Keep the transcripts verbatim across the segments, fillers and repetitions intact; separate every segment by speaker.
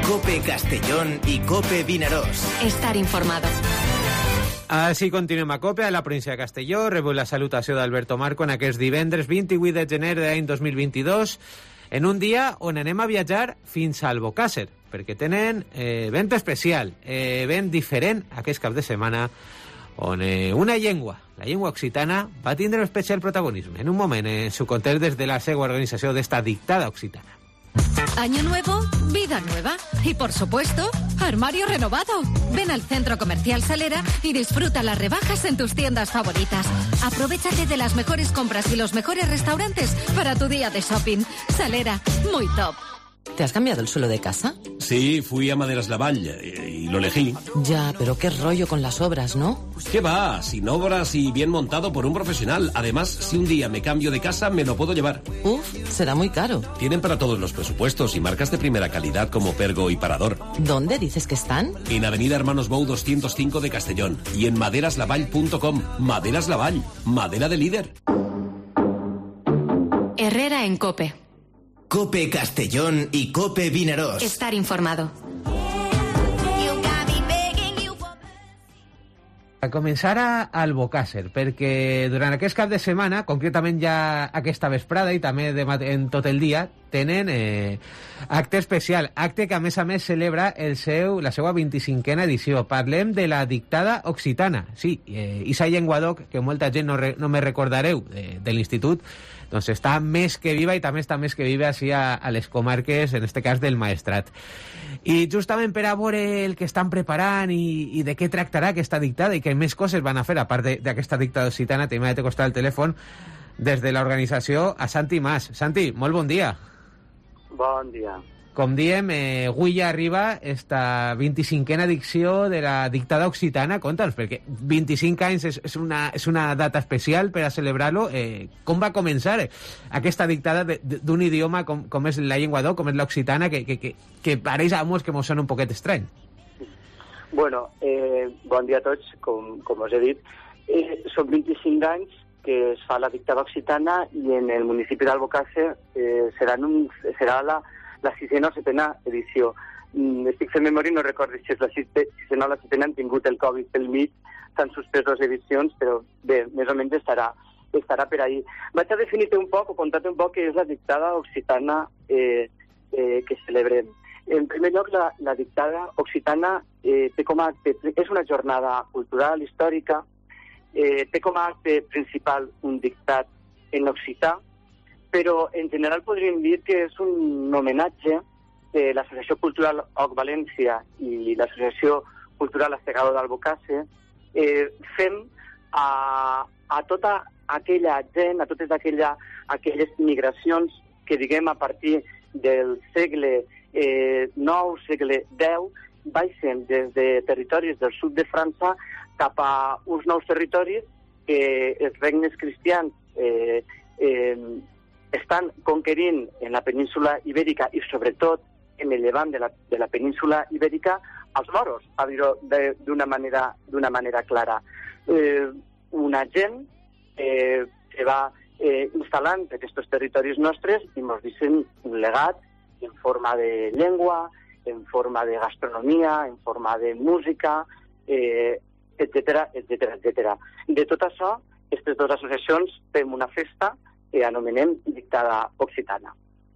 Speaker 1: COPE Castellón i COPE Vinaròs.
Speaker 2: Estar informado.
Speaker 3: Així continuem a COPE, a la província de Castelló. Rebu la salutació d'Alberto Marco en aquest divendres vint-i-vuit de gener de l'any dos mil vint-i-dos, en un dia on anem a viatjar fins a Albocàsser, perquè tenen eh, vent especial, eh, vent diferent aquest cap de setmana, on eh, una llengua, la llengua occitana, va tindre un especial protagonisme. En un moment, en su context des de la seva organització d'esta dictada occitana.
Speaker 2: Año nuevo, vida nueva. Y por supuesto, armario renovado. Ven al Centro Comercial Salera y disfruta las rebajas en tus tiendas favoritas. Aprovéchate de las mejores compras y los mejores restaurantes para tu día de shopping. Salera, muy top.
Speaker 4: ¿Te has cambiado el suelo de casa?
Speaker 5: Sí, fui a Maderas Lavall y, y lo elegí.
Speaker 4: Ya, pero qué rollo con las obras, ¿no?
Speaker 5: ¿Qué va? Sin obras y bien montado por un profesional. Además, si un día me cambio de casa, me lo puedo llevar.
Speaker 4: Uf, será muy caro.
Speaker 5: Tienen para todos los presupuestos y marcas de primera calidad como Pergo y Parador.
Speaker 4: ¿Dónde dices que están?
Speaker 5: En Avenida Hermanos Bou doscientos cinco de Castellón y en maderas lavall punto com. Maderas Lavall, madera de líder.
Speaker 2: Herrera en COPE.
Speaker 1: COPE Castellón i COPE Vinaròs.
Speaker 2: Estar informado.
Speaker 3: A començar a Albocàsser, perquè durant aquest cap de setmana, concretament ja aquesta vesprada i també de mat- en tot el dia, tenen eh, acte especial, acte que a més a més celebra el seu, la seva vint-i-cinquena edició. Parlem de la dictada occitana. Sí, eh, Isa Llenguadoc, que molta gent no, re, no me recordareu de, de l'institut, doncs està més que viva i també està més que viva així a, a les comarques, en este cas del Maestrat. I justament per a veure el que estan preparant i, i de què tractarà aquesta dictada i que més coses van a fer, a part d'aquesta dictada occitana, tenim a costar el telèfon des de l'organització a Santi Mas. Santi, molt bon dia.
Speaker 6: Bon dia.
Speaker 3: Com diem, eh, avui ja arriba esta vint-i-cinquena edició de la dictada occitana. Conta'ns, perquè vint-i-cinc anys és, és, una, és una data especial per a celebrar-lo. Eh, com va començar eh, aquesta dictada d'un idioma com, com és la llengua d'o, com és l'occitana, que, que, que, que pareix a molts que mos sona un poquet estrany?
Speaker 6: Bueno, eh, bon dia a tots, com, com us he dit. Eh, són vint-i-cinc anys que es fa la dictada occitana i en el municipi d'Albocàsser eh, serà, un, serà la la sisena o setena edició. Mm, estic fent memòria i no recordo si és la sisena o la setena, han tingut el Covid pel mig, s'han suspès les edicions, però bé, més o menys estarà, estarà per ahir. Vaig a definir-te un poc, o contar-te un poc què és la dictada occitana eh, eh, que celebrem. En primer lloc, la, la dictada occitana eh, té com a acte, és una jornada cultural, històrica, eh, té com a acte principal un dictat en occità, però en general podríem dir que és un homenatge de l'Associació Cultural O C València i l'Associació Cultural Astegado d'Albocàsser, eh, fem a, a tota aquella gent, a totes aquella, aquelles migracions que, diguem, a partir del segle eh, nou, segle deu, baixen des de territoris del sud de França cap a uns nous territoris que els regnes cristians eh, eh, estan conquerint en la península ibèrica i sobretot en el llevant de la, de la península ibèrica als moros, a dir-ho d'una manera, d'una manera clara. Eh, una gent eh, que va eh, instal·lant aquests territoris nostres i ens deixen un legat en forma de llengua, en forma de gastronomia, en forma de música, eh, etcètera, etcètera, etcètera. De tot això, aquestes dues associacions fem una festa que anomenem dictada occitana.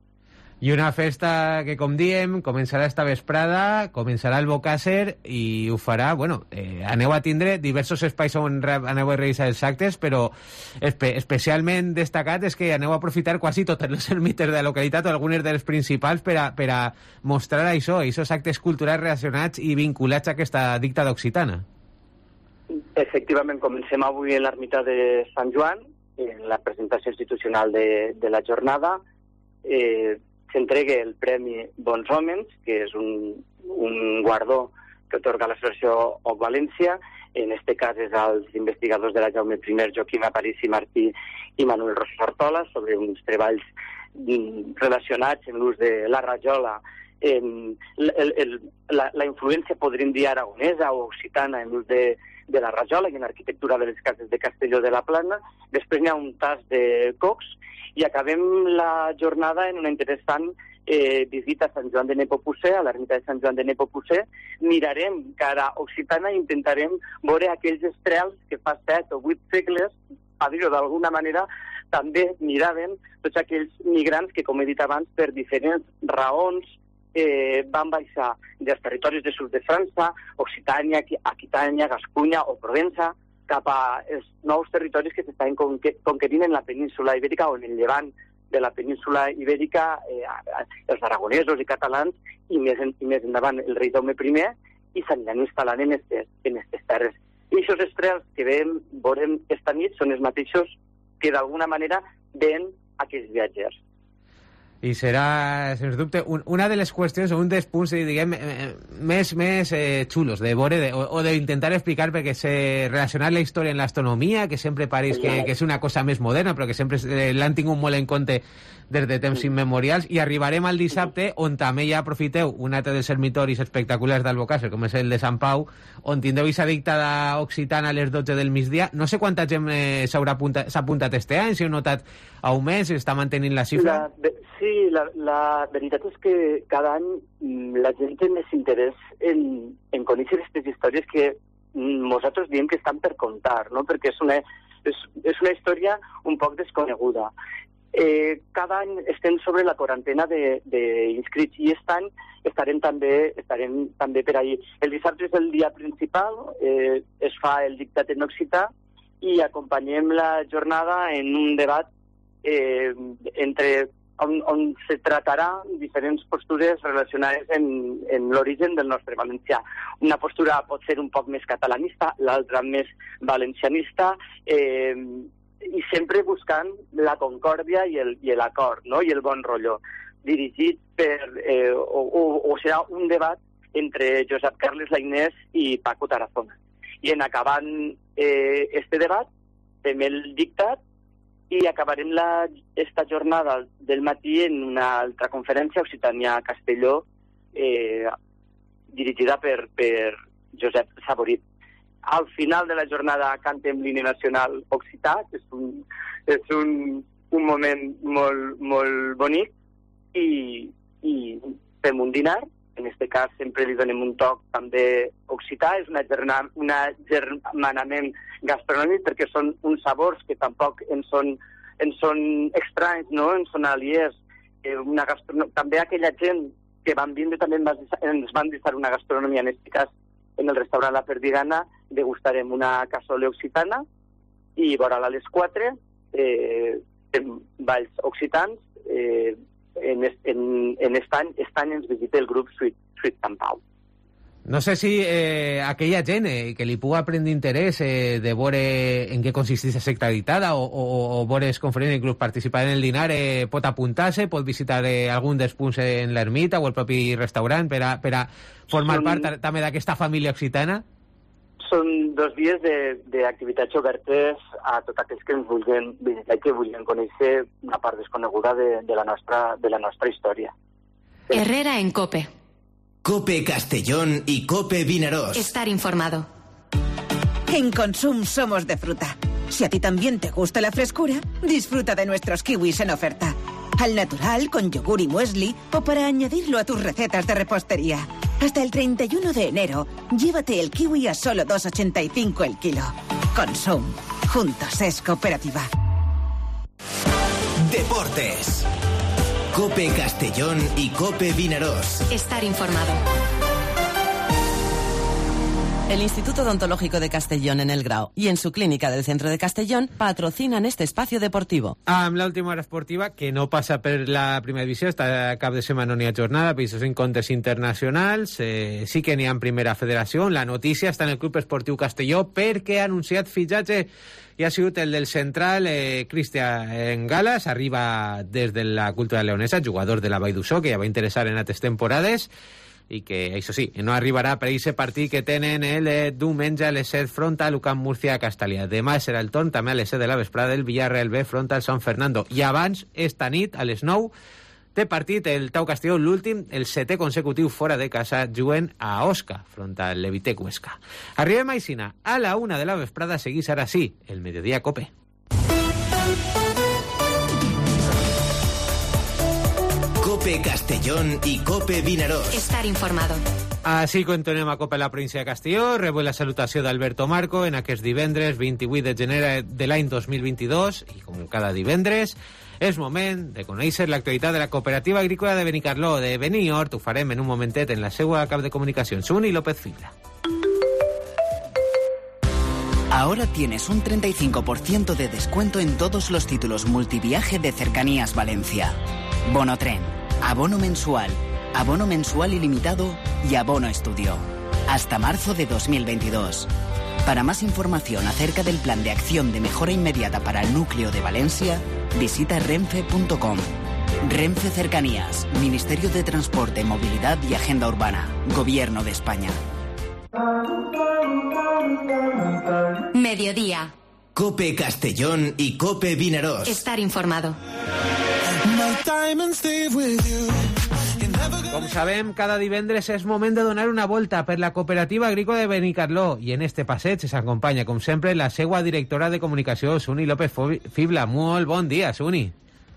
Speaker 3: I una festa que, com diem, començarà esta vesprada, començarà al Albocàsser i ho farà, bueno, eh, aneu a tindre diversos espais on aneu a realitzar els actes, però espe especialment destacat és que aneu a aprofitar quasi totes les ermites de la localitat o algunes de les principals per a, per a mostrar això, aquests actes culturals relacionats i vinculats a aquesta dictada occitana.
Speaker 6: Efectivament, comencem avui en l'ermita de Sant Joan, en la presentació institucional de, de la jornada. Eh, s'entregue el Premi Bons Hòmens, que és un, un guardó que otorga l'associació O C València. En este cas és als investigadors de la Jaume I, Joaquim Aparici Martí i Manuel Rosa Sartola, sobre uns treballs relacionats amb l'ús de la rajola en el, el, la, la influència, podríem dir, aragonesa o occitana en l'ús de, de la rajola i en l'arquitectura de les cases de Castelló de la Plana. Després n'hi ha un tas de cocs i acabem la jornada en una interessant eh, visita a Sant Joan de Nepomucè, a l'ermita de Sant Joan de Nepomucè. Mirarem cara occitana i intentarem veure aquells estrels que fa set o vuit segles, a dir-ho d'alguna manera, també miraven tots aquells migrants que, com he dit abans, per diferents raons eh, van baixar dels territoris de sud de França, Occitània, Aquitània, Gascunya o Provença, cap a els nous territoris que s'estaven conquerint en la península ibèrica o en el llevant de la península ibèrica, eh, els aragonesos i catalans, i més, en, i més endavant el rei Jaume primer, i s'aniran instal·lant en aquestes terres. I aquests estrels que veiem, veurem esta nit són els mateixos que d'alguna manera veuen aquests viatgers.
Speaker 3: I serà, sens dubte, un, una de les qüestions, un dels punts, diguem, eh, més, més eh, xulos de veure de, o, o d'intentar explicar, perquè se relacionar la història amb l'astronomia, que sempre pareix que, que és una cosa més moderna, però que sempre eh, l'han tingut molt en compte des de temps immemorials, i arribarem al dissabte, on també ja aprofiteu un altre dels ermitoris espectaculars d'Albocàsser, com és el de Sant Pau, on tindreu aquesta dictada occitana a les dotze del migdia. No sé quanta gent eh, s'ha apuntat este any, si heu notat augment, si està mantenint la xifra.
Speaker 6: La, sí, la, la veritat és que cada any la gent té més interès en, en conèixer aquestes històries que nosaltres diem que estan per contar, no? Perquè és una, és, és una història un poc desconeguda. Eh, cada any estem sobre la quarantena d'inscrits i aquest any estarem també, estarem també per ahir. El dissabte és el dia principal, eh, es fa el dictat en occità i acompanyem la jornada en un debat eh, entre on, on se tratarà diferents postures relacionades en, en l'origen del nostre valencià. Una postura pot ser un poc més catalanista, l'altra més valencianista, eh, i sempre buscant la concòrdia i el, i l'acord, no? I el bon rotllo, dirigit per... Eh, o, o, o serà un debat entre Josep Carles Lainès i Paco Tarazona. I en acabant eh, este debat, fem el dictat i acabarem la, esta jornada del matí en una altra conferència, Occitània-Castelló, eh, dirigida per, per Josep Saborit. Al final de la jornada cantem l'himne nacional occità, que és un, és un, un moment molt, molt bonic, i, i fem un dinar. En aquest cas sempre li donem un toc també occità, és una, gerna, una germanament gastronòmic, perquè són uns sabors que tampoc ens són, ens són estranys, no? Ens són aliers. Eh, una gastronom... També aquella gent que van vindre també ens van deixar una gastronomia, en aquest cas en el restaurant La Perdigana, degustarem una cassola occitana i vora a les quatre eh, balls occitans. Eh, en, en, en aquest any, aquest any ens visita el grup Sweet, Sweet Sant Pau.
Speaker 3: No sé si eh, aquella gent eh, que li puga prendre interès eh, de veure en què consisteix la secta dictada o, o, o veure els conferents inclús participar en el dinar, eh, pot apuntar-se, pot visitar eh, algun dels punts en l'ermita o el propi restaurant per a, per a formar Són... part també d'aquesta família occitana?
Speaker 6: Són dos dies d'activitats obertes a tots aquells que ens vulguin visitar i que vulguin conèixer una part desconeguda de, de, la, nostra, de la nostra història.
Speaker 2: Herrera en COPE.
Speaker 1: COPE Castellón y COPE Vinaròs.
Speaker 2: Estar informado.
Speaker 7: En Consum somos de fruta. Si a ti también te gusta la frescura, disfruta de nuestros kiwis en oferta. Al natural, con yogur y muesli, o para añadirlo a tus recetas de repostería. Hasta el treinta y uno de enero, llévate el kiwi a solo dos ochenta y cinco el kilo. Consum. Juntos es cooperativa.
Speaker 1: Deportes. COPE Castellón y COPE Vinaròs.
Speaker 2: Estar informado.
Speaker 4: El Instituto Odontológico de Castellón en El Grao y en su clínica del centro de Castellón patrocinan este espacio deportivo.
Speaker 3: Amb l'última hora esportiva, que no passa per la primera divisió, esta cap de setmana no n'hi ha jornada, però són comptes internacionals, eh, sí que n'hi ha en primera federació. La notícia està en el Club Esportiu Castelló perquè ha anunciat fitxatge i ha sigut el del central eh, Cristian Galas, arriba des de la cultura leonesa, jugador de la Vall d'Uixó, que ja va interessar en altres temporades, i que, això sí, no arribarà per aquest partit que tenen el eh, diumenge a les set front a l'U C A M Múrcia a Castellà. Demà serà el torn també a les set de la vesprada del Villarreal B front al San Fernando. I abans, esta nit, a les nou, té partit el Tau Castelló, l'últim, el setè consecutiu fora de casa, juguen a Osca, front al Levitec Huesca. Arribem a Isina, a la una de la vesprada, seguís ara sí, el Mediodía Cope.
Speaker 1: Cope Castellón y Cope Vinaròs.
Speaker 2: Estar informado.
Speaker 3: Així continuem a Copa a la província de Castelló. Rebo la salutació d'Alberto Marco en aquest divendres vint-i-vuit de gener de l'any dos mil vint-i-dos i com cada divendres és moment de conèixer l'actualitat de la cooperativa agrícola de Benicarló, de Beniort. Ho farem en un momentet en la seva cap de comunicacions, Uni López Fibla.
Speaker 8: Ahora tienes un treinta y cinco por ciento de descuento en todos los títulos multiviaje de Cercanías Valencia. Bono tren, abono mensual, abono mensual ilimitado y abono estudio. Hasta marzo de dos mil veintidós. Para más información acerca del plan de acción de mejora inmediata para el núcleo de Valencia, visita renfe punto com. Renfe Cercanías, Ministerio de Transporte, Movilidad y Agenda Urbana, Gobierno de España.
Speaker 2: Mediodía.
Speaker 1: Cope Castellón y Cope Vinaròs.
Speaker 2: Estar informado.
Speaker 3: Com sabem, cada divendres és moment de donar una volta per la cooperativa agrícola de Benicarló i en este passeig s'acompanya, com sempre, la seva directora de comunicació, Suni López Fibla. Molt bon dia, Suni.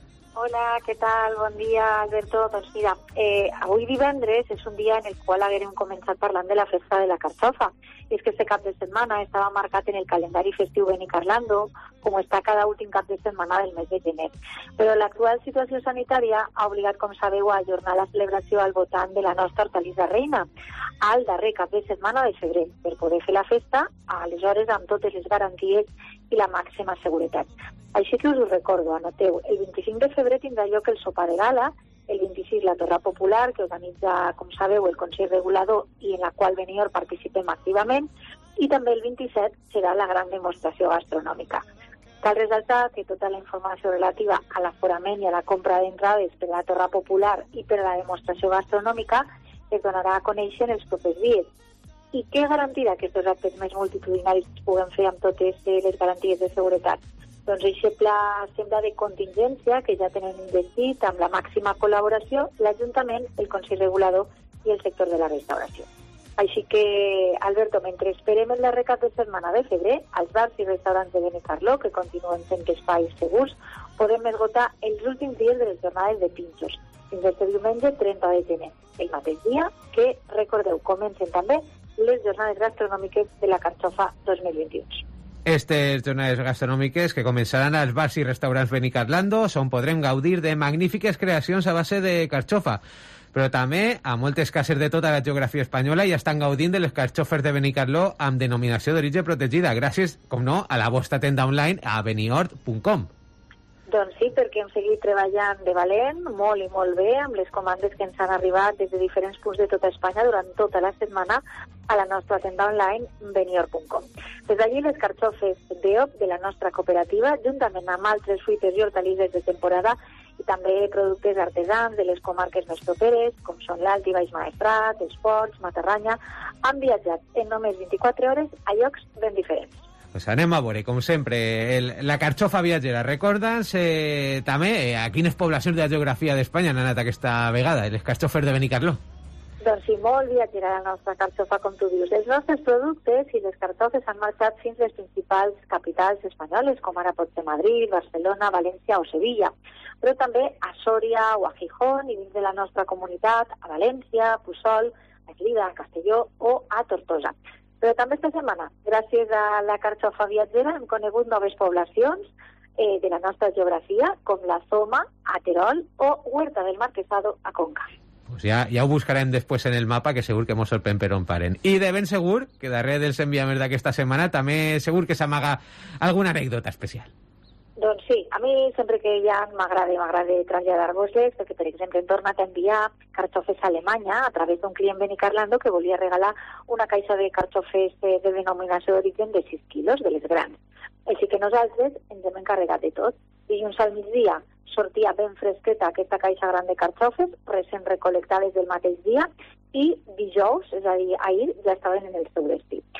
Speaker 9: Hola, què tal? Bon dia, Alberto. Doncs mira, eh, avui divendres és un dia en el qual haguem començat parlant de la festa de la carxofa. I és que este cap de setmana estava marcat en el calendari festiu Benicarlando, com està cada últim cap de setmana del mes de gener. Però l'actual situació sanitària ha obligat, com sabeu, a ajornar la celebració al voltant de la nostra hortalissa reina al darrer cap de setmana de febrer, per poder fer la festa, aleshores amb totes les garanties i la màxima seguretat. Així que us ho recordo, anoteu, el vint-i-cinc de febrer tindrà lloc el sopar de gala, el vint-i-sis la torra popular, que organitza, com sabeu, el Consell Regulador i en la qual Beniort participem activament, i també el vint-i-set serà la gran demostració gastronòmica. Cal ressaltar que tota la informació relativa a l'aforament i a la compra d'entrades per a la torra popular i per a la demostració gastronòmica es donarà a conèixer en els propers dies. I què garantirà que aquests actes més multitudinaris es puguen fer amb totes les garanties de seguretat? Doncs aquest pla sembla de contingència que ja tenen investit amb la màxima col·laboració l'Ajuntament, el Consell Regulador i el sector de la restauració. Així que, Alberto, mentre esperem el darrer cap de setmana de febrer, als bars i restaurants de Benicarló, que continuen sent espais segurs, podem esgotar els últims dies de les jornades de pinxos, fins este diumenge trenta de gener, el mateix dia que, recordeu, comencen també les jornades gastronòmiques de la carxofa dos mil vint-i-dos.
Speaker 3: Estes jornades gastronòmiques que començaran als bars i restaurants Benicarlando, on podrem gaudir de magnífiques creacions a base de carxofa. Però també a moltes cases de tota la geografia espanyola ja estan gaudint de les carxofes de Benicarló amb denominació d'origen protegida, gràcies, com no, a la vostra tenda online a beniort punt com.
Speaker 9: Doncs sí, perquè hem seguit treballant de valent, molt i molt bé, amb les comandes que ens han arribat des de diferents punts de tota Espanya durant tota la setmana a la nostra tenda online beniort punt com. Des d'allí, les carxofes d'E O P de la nostra cooperativa, juntament amb altres fruites i hortalisses de temporada i també productes artesans de les comarques més properes, com són l'Alt i Baix Maestrat, els Ports, Matarranya, han viatjat en només vint-i-quatre hores a llocs ben diferents.
Speaker 3: Pues anem a veure, com sempre, el, la carxofa viatgera. Recorda'ns eh, també eh, a quines poblacions de la geografia d'Espanya han anat aquesta vegada, les carxofes de Benicarló.
Speaker 9: Doncs sí, molt viatgera la nostra carxofa, com tu dius. Els nostres productes i les carxofes han marxat fins a les principals capitals espanyoles, com ara pot ser Madrid, Barcelona, València o Sevilla, però també a Sòria o a Gijón i dins de la nostra comunitat, a València, Puçol, a Lleida, a Castelló o a Tortosa. Però també esta setmana, gràcies a la carxofa viatgera, hem conegut noves poblacions eh, de la nostra geografia, com la Soma, a Terol o Huerta del Marquesado, a Conca.
Speaker 3: Pues ja, ja ho buscarem després en el mapa, que segur que mos sorprèn per on paren. I de ben segur que darrere dels enviaments d'aquesta setmana també segur que s'amaga alguna anècdota especial.
Speaker 9: Doncs sí, a mi sempre que hi ha m'agrada m'agrada traslladar-vos-les, perquè, per exemple, hem tornat a enviar carxofes a Alemanya a través d'un client Benicarlando que volia regalar una caixa de carxofes de, de denominació d'origen de sis quilos, de les grans. Així que nosaltres ens hem encarregat de tot. Dilluns al migdia sortia ben fresqueta aquesta caixa gran de carxofes, recent recol·lectades del mateix dia, i dijous, és a dir, ahir, ja estaven en el seu destí.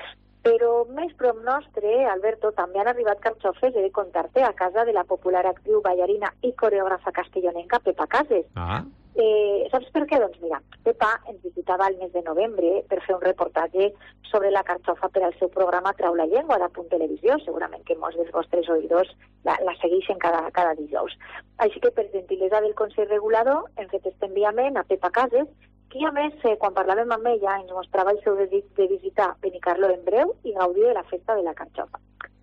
Speaker 9: Però més prop nostre, Alberto, també han arribat carxofes, he de contar-te, a casa de la popular actriu, ballarina i coreògrafa castellonenca Pepa Cases.
Speaker 3: Ah.
Speaker 9: Eh, saps per què? Doncs mira, Pepa ens visitava el mes de novembre per fer un reportatge sobre la carxofa per al seu programa Trau la llengua de Punt Televisió. Segurament que molts dels vostres oïdors la, la segueixen cada, cada dijous. Així que, per gentilesa del Consell Regulador, hem fet este enviament a Pepa Cases, que a més, eh, quan parlàvem amb ella, ens mostrava el seu desig de visitar Benicarló en breu i gaudir de la festa de la carxofa.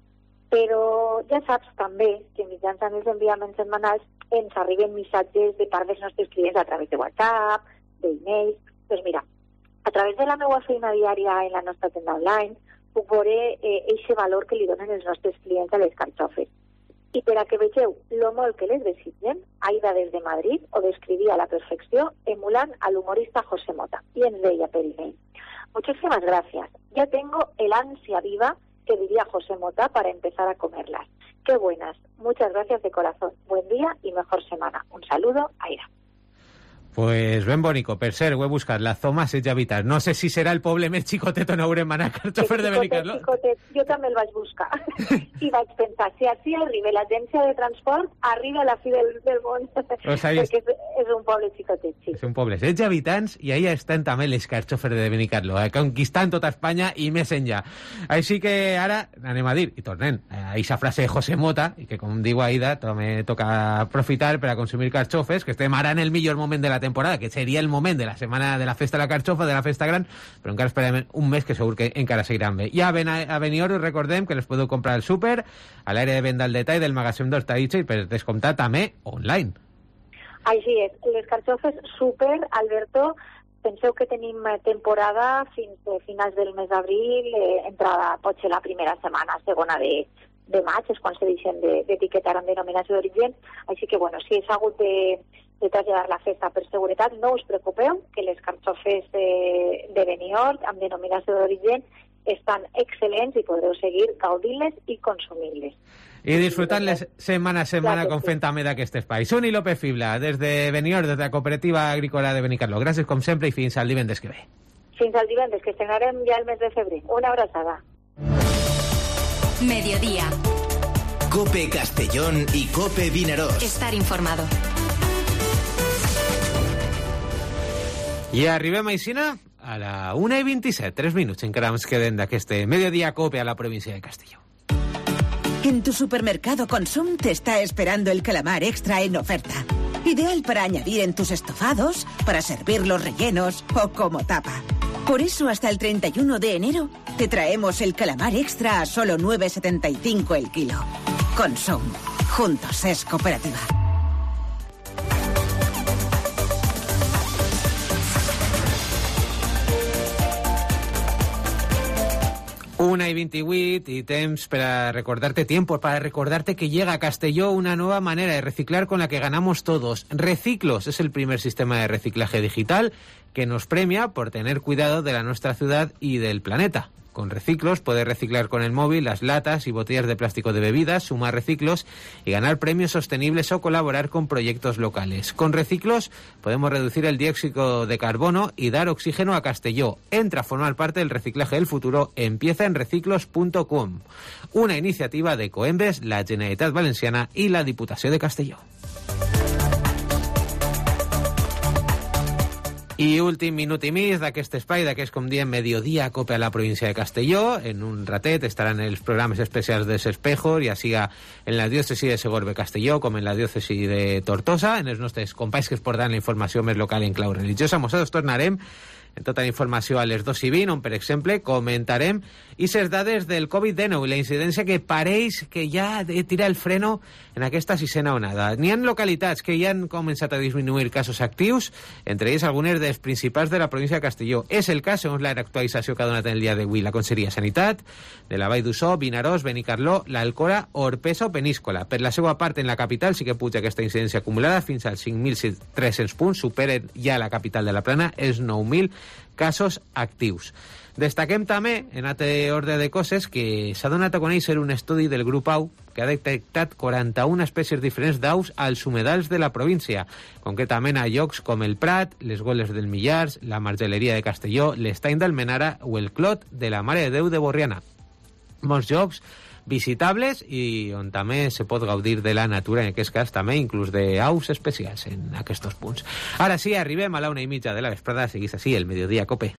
Speaker 9: Però ja saps també que mitjançant els enviaments setmanals ens arriben missatges de part dels nostres clients a través de WhatsApp, d'e-mails. Doncs mira, a través de la meva feina diària en la nostra tenda online puc veure aquest eh, valor que li donen els nostres clients a les carxofes. I per a que vegeu lo molt que les desitgen, Aida des de Madrid ho descrivia a la perfecció emulant al humorista José Mota. Y ens deia per email: muchísimas gracias, ya tengo el ansia viva que diría José Mota para empezar a comerlas. Qué buenas, muchas gracias de corazón. Buen día y mejor semana. Un saludo, Aida.
Speaker 3: Pues ben bonico, per cert, ho he buscat, la Zoma setze habitats. No sé si serà el poble més xicotet on haurem anar a carxofes de Benicarló.
Speaker 9: Xicotet, jo també el vaig buscar. I vaig pensar, si així arriba l'agència de transport, arriba a la fi del, del món. O sigui, perquè és, és un poble xicotet, sí.
Speaker 3: És un poble setze habitants i ahí estan també les carxofes de Benicarló, eh, conquistant tota Espanya i més enllà. Així que ara anem a dir, i tornem a aquesta frase de José Mota, i que com diu Aida, també toca aprofitar per a consumir carxofes, que estem ara en el millor moment de la temporada, que seria el moment de la setmana de la festa de la carxofa, de la festa gran, però encara esperem un mes que segur que encara seguiran bé. I a, ben a Benidorm us recordem que les podeu comprar al súper, a l'àrea de venda al detall del magatzem d'Hortalitza i per descomptar també online.
Speaker 9: Així és, les carxofes súper, Alberto. Penseu que tenim temporada fins a finals del mes d'abril, eh, entrada potser la primera setmana, segona de, de maig, és quan se deixen d'etiquetar de, amb denominació d'origen. Així que, bueno, si és hagut de de traslladar la festa per seguretat, no us preocupeu, que les carxofes de, de Benidorm amb denominació d'origen estan excel·lents i podreu seguir gaudint-les i consumint-les.
Speaker 3: I disfrutant-les setmana a setmana com fent també d'aquest espai. Suni López Fibla, des de Benidorm, des de la Cooperativa Agrícola de Benicarló. Gràcies com sempre i fins al divendres que ve.
Speaker 9: Fins al divendres, que estrenarem ja el mes de febrer. Una abraçada.
Speaker 2: Mediodía.
Speaker 1: COPE Castellón y COPE Vinaròs.
Speaker 2: Estar informado.
Speaker 3: I arribem a Isina a la una i vint-i-set, tres minuts encara ens queden d'aquest Mediodía COPE a la província de Castelló.
Speaker 7: En tu supermercado Consum te está esperando el calamar extra en oferta. Ideal para añadir en tus estofados, para servir los rellenos o como tapa. Por eso hasta el treinta y uno de enero te traemos el calamar extra a solo nueve setenta y cinco el kilo. Consum. Juntos es cooperativa.
Speaker 3: Una y veintihuit y temps para recordarte tiempo, para recordarte que llega a Castelló una nueva manera de reciclar con la que ganamos todos. Reciclos es el primer sistema de reciclaje digital que nos premia por tener cuidado de la nuestra ciudad y del planeta. Con Reciclos puedes reciclar con el móvil las latas y botellas de plástico de bebidas, sumar reciclos y ganar premios sostenibles o colaborar con proyectos locales. Con Reciclos podemos reducir el dióxido de carbono y dar oxígeno a Castelló. Entra a formar parte del reciclaje del futuro. Empieza en reciclos punto com. Una iniciativa de Coembes, la Generalitat Valenciana y la Diputació de Castelló. I últim minut i mig d'aquest espai, d'aquest, com diem, Mediodía COPE a la província de Castelló. En un ratet estaran els programes especials de S'Espejos, ja siga en la diòcesi de Segorbe-Castelló com en la diòcesi de Tortosa, en els nostres companys que es portaran la informació més local en clau religiosa. Nosaltres tornarem en tota la informació a les dos i vint, on, per exemple, comentarem aquestes dades del covid dinou i la incidència que pareix que ja tira el freno en aquesta sisena onada. N'hi ha localitats que ja han començat a disminuir casos actius, entre ells algunes dels principals de la província de Castelló. És el cas, segons l'actualització que ha donat el dia d'avui la Conselleria de Sanitat, de la Vall d'Uixó, Vinaròs, Benicarló, l'Alcora, Orpesa o Peníscola. Per la seva part, en la capital sí que puja aquesta incidència acumulada fins als cinc mil tres cents punts, superen ja la capital de la Plana els nou mil casos actius. Destaquem també, en altre ordre de coses, que s'ha donat a conèixer un estudi del grup A U que ha detectat quaranta-una espècies diferents d'aus als humedals de la província, concretament a llocs com el Prat, les Goles del Millars, la Margelleria de Castelló, l'Estany d'Almenara o el Clot de la Mare de Déu de Borriana. Molts llocs visitables i on també se pot gaudir de la natura, en aquest cas també inclús d'aus especials en aquests punts. Ara sí, arribem a la una i mitja de la vesprada, seguís així el Mediodía Cope.